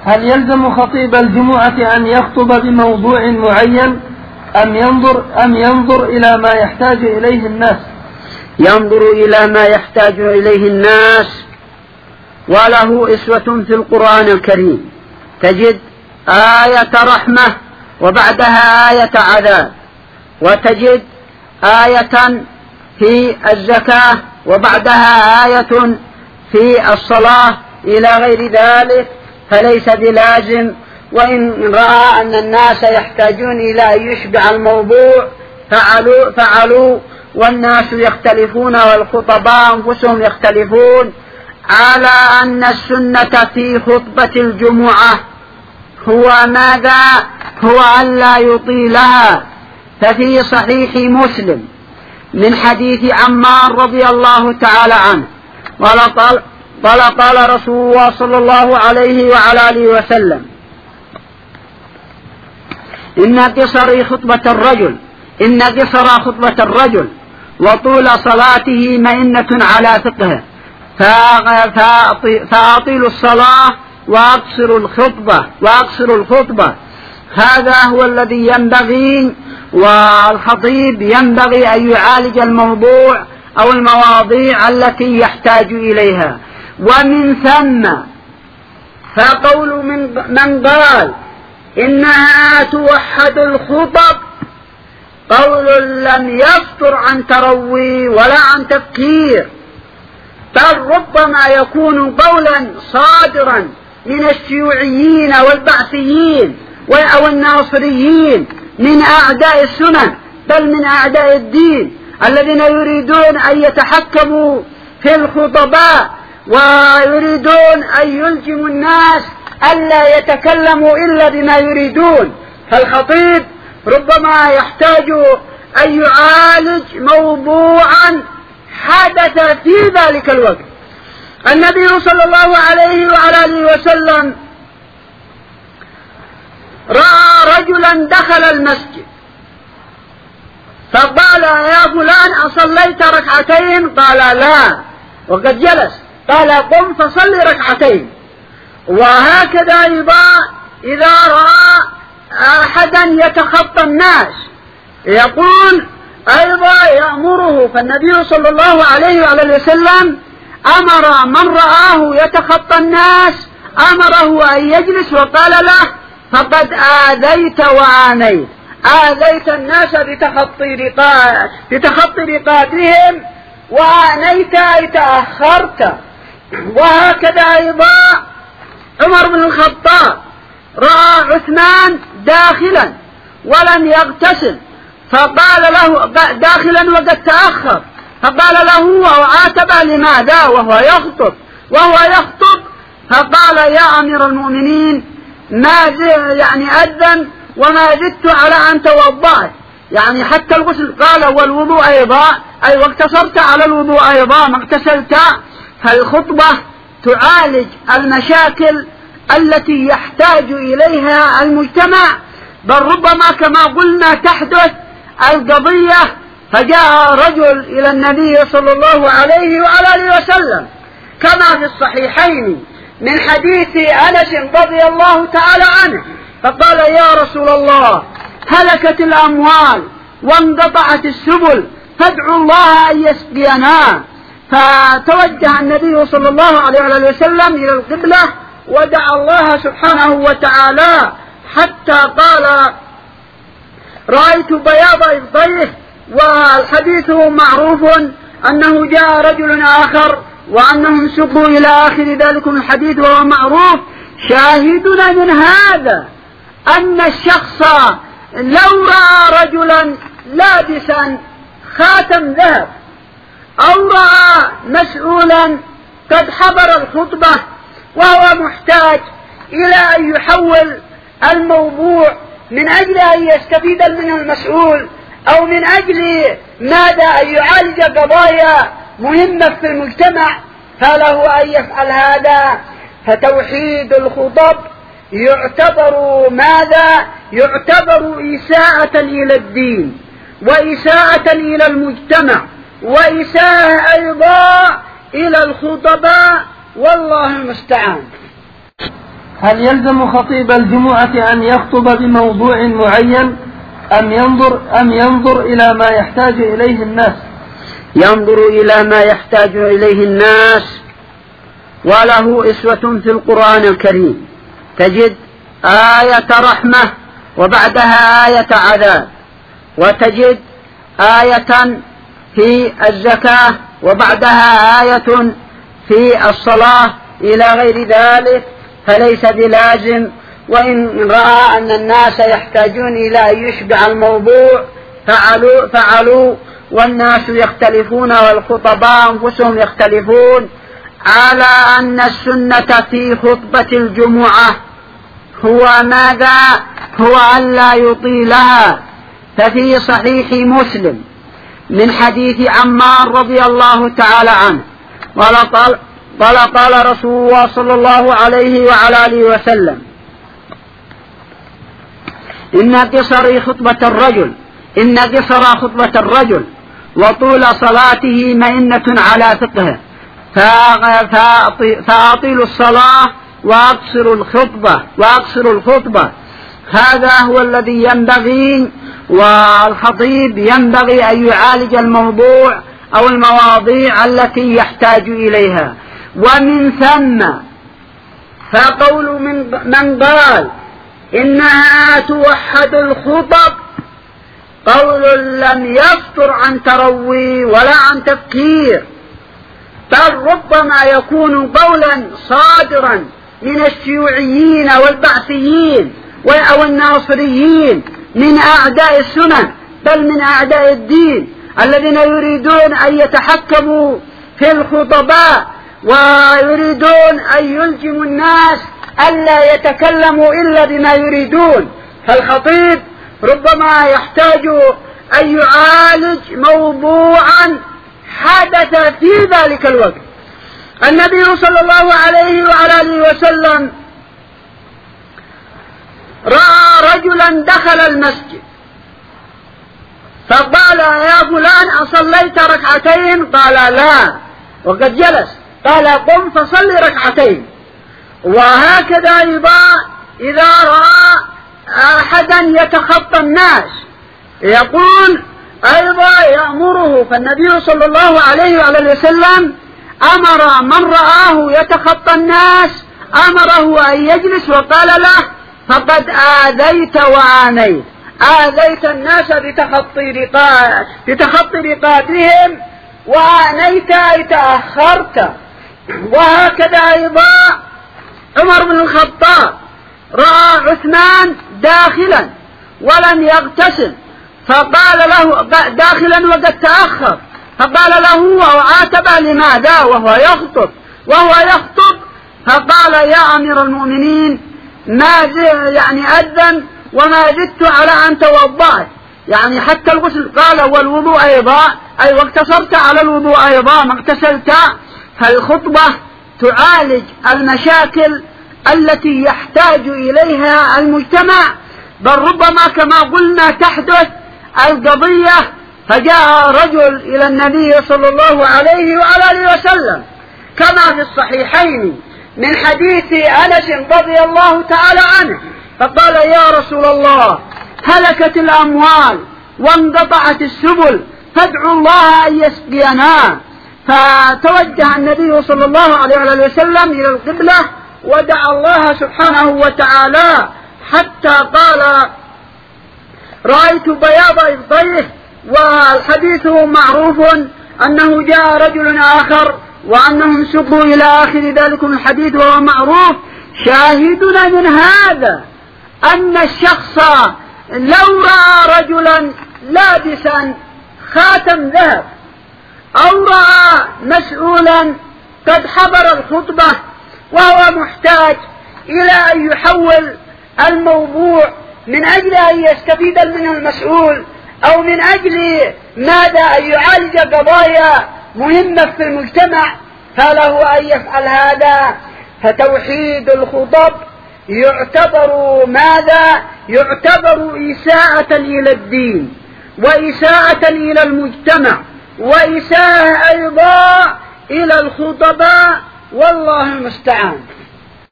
هل يلزم خطيب الجمعة أن يخطب بموضوع معين أم ينظر إلى ما يحتاج إليه الناس؟ ينظر إلى ما يحتاج إليه الناس، وله أسوة في القرآن الكريم، تجد آية رحمة وبعدها آية عذاب، وتجد آية في الزكاة وبعدها آية في الصلاة إلى غير ذلك، فليس بلازم. وإن رأى أن الناس يحتاجون إلى أن يشبع الموضوع فعلوا، والناس يختلفون والخطباء أنفسهم يختلفون على أن السنة في خطبة الجمعة هو ماذا؟ هو أن لا يطيلها. ففي صحيح مسلم من حديث عمار رضي الله تعالى عنه قال رسول الله صلى الله عليه وعلى آله وسلم: إن قصر خطبة الرجل وطول صلاته مئنة على فقهه، فأطيلوا الصلاة وأقصروا الخطبة. هذا هو الذي ينبغي، والخطيب ينبغي أن يعالج الموضوع أو المواضيع التي يحتاج إليها. ومن ثم فقول من قال إنها توحد الخطب قول لم يصدر عن تروي ولا عن تفكير، بل ربما يكون قولا صادرا من الشيوعيين والبعثيين أو الناصريين من أعداء السنن، بل من أعداء الدين الذين يريدون أن يتحكموا في الخطباء ويريدون أن يلزموا الناس ألا يتكلموا إلا بما يريدون. فالخطيب ربما يحتاج أن يعالج موضوعا حدث في ذلك الوقت. النبي صلى الله عليه وعلى آله وسلم رأى رجلا دخل المسجد فقال: يا فلان أصليت ركعتين؟ قال: لا. وقد جلس. قال: قم فصل ركعتين. وهكذا أيضا إذا رأى أحدا يتخطى الناس يقول أيضا يأمره. فالنبي صلى الله عليه وعلى وسلم أمر من رآه يتخطى الناس أمره أن يجلس، وقال له: فقد آذيت وآنيت، آذيت الناس بتخطي رقابهم، وآنيت أي تأخرت. وهكذا أيضا عمر بن الخطاب رأى عثمان داخلا ولم يغتسل، فقال له داخلا وقد تأخر، فقال له وعاتبه: لماذا وهو يخطب؟ فقال: يا أمير المؤمنين ما أذن وما زدت على أن توضأت، يعني حتى الغسل. قال: والوضوء أيضا، أي واقتصرت على الوضوء أيضا ما اغتسلت. فالخطبة تعالج المشاكل التي يحتاج إليها المجتمع، بل ربما كما قلنا تحدث القضية. فجاء رجل إلى النبي صلى الله عليه وعلى آله وسلم كما في الصحيحين من حديث أنس رضي الله تعالى عنه، فقال: يا رسول الله، هلكت الأموال وانقطعت السبل، فادعوا الله أن يسقينا. فتوجه النبي صلى الله عليه وسلم إلى القبلة ودعا الله سبحانه وتعالى حتى قال: رأيت بياض إبطيه. والحديث معروف أنه جاء رجل آخر وأنهم سقوا إلى آخر ذلك الحديث وهو معروف. شاهدنا من هذا أن الشخص لو رأى رجلا لابسا خاتم ذهب أو رأى مسؤولا قد حضر الخطبة وهو محتاج إلى أن يحول الموضوع من أجل أن يستفيد منه المسؤول، أو من أجل ماذا أن يعالج قضايا مهمة في المجتمع، فله أن يفعل هذا. فتوحيد الخطب يعتبر ماذا؟ يعتبر إساءة إلى الدين وإساءة إلى المجتمع وإساءة أيضا إلى الخطباء، والله المستعان. هل يلزم خطيب الجمعة أن يخطب بموضوع معين أم ينظر إلى ما يحتاج إليه الناس؟ ينظر إلى ما يحتاج إليه الناس، وله أسوة في القرآن الكريم، تجد آية رحمة وبعدها آية عذاب، وتجد آية في الزكاة وبعدها آية في الصلاة إلى غير ذلك، فليس بلازم. وإن رأى أن الناس يحتاجون إلى أن يشبع الموضوع فعلوا، والناس يختلفون والخطباء أنفسهم يختلفون على أن السنة في خطبة الجمعة هو ماذا؟ هو ألا يطيلها. ففي صحيح مسلم من حديث عمار رضي الله تعالى عنه قال رسول الله صلى الله عليه وعلى آله وسلم: إن قصر خطبة الرجل وطول صلاته مئنة على فقهه، فأطيلوا الصلاة وأقصروا الخطبة. هذا هو الذي ينبغي، والخطيب ينبغي أن يعالج الموضوع أو المواضيع التي يحتاج إليها. ومن ثم فقول من قال إنها توحد الخطب قول لم يصدر عن تروي ولا عن تفكير، بل ربما يكون قولا صادرا من الشيوعيين والبعثيين أو الناصريين من أعداء السنن، بل من أعداء الدين الذين يريدون أن يتحكموا في الخطباء ويريدون أن يلزموا الناس ألا يتكلموا إلا بما يريدون. فالخطيب ربما يحتاج أن يعالج موضوعا حدث في ذلك الوقت. النبي صلى الله عليه وعلى آله وسلم رأى رجلا دخل المسجد فقال: يا فلان أصليت ركعتين؟ قال: لا. وقد جلس. قال: قم فصل ركعتين. وهكذا أيضا إذا رأى أحدا يتخطى الناس يقول أيضا يأمره. فالنبي صلى الله عليه وعلى وسلم أمر من رآه يتخطى الناس أمره أن يجلس، وقال له: فقد آذيت وآنيت، آذيت الناس بتخطي رقابهم، وآنيت أي تأخرت. وهكذا أيضا عمر بن الخطاب رأى عثمان داخلا ولم يغتسل، فقال له داخلا وقد تأخر، فقال له وعاتبه: لماذا وهو يخطب؟ فقال: يا أمير المؤمنين ما أذن وما زدت على أن توضأت، يعني حتى الغسل. قال: والوضوء أيضا، أي واقتصرت على الوضوء أيضا ما اغتسلت. فالخطبة تعالج المشاكل التي يحتاج إليها المجتمع، بل ربما كما قلنا تحدث القضية. فجاء رجل إلى النبي صلى الله عليه وعلى آله وسلم كما في الصحيحين من حديث أنس رضي الله تعالى عنه، فقال: يا رسول الله، هلكت الأموال وانقطعت السبل، فادعوا الله أن يسقينا. فتوجه النبي صلى الله عليه وسلم إلى القبلة ودعا الله سبحانه وتعالى حتى قال: رأيت بياض إبطيه. والحديث معروف أنه جاء رجل آخر وأنهم سقوا إلى آخر ذلك الحديث وهو معروف. شاهدنا من هذا أن الشخص لو رأى رجلا لابسا خاتم ذهب أو رأى مسؤولا قد حضر الخطبة وهو محتاج إلى أن يحول الموضوع من أجل أن يستفيد من المسؤول أو من أجل ماذا أن يعالج قضايا مهمة في المجتمع، فله أن يفعل هذا. فتوحيد الخطب يعتبر ماذا؟ يعتبر إساءة إلى الدين وإساءة إلى المجتمع وإساءة أيضا إلى الخطباء، والله المستعان.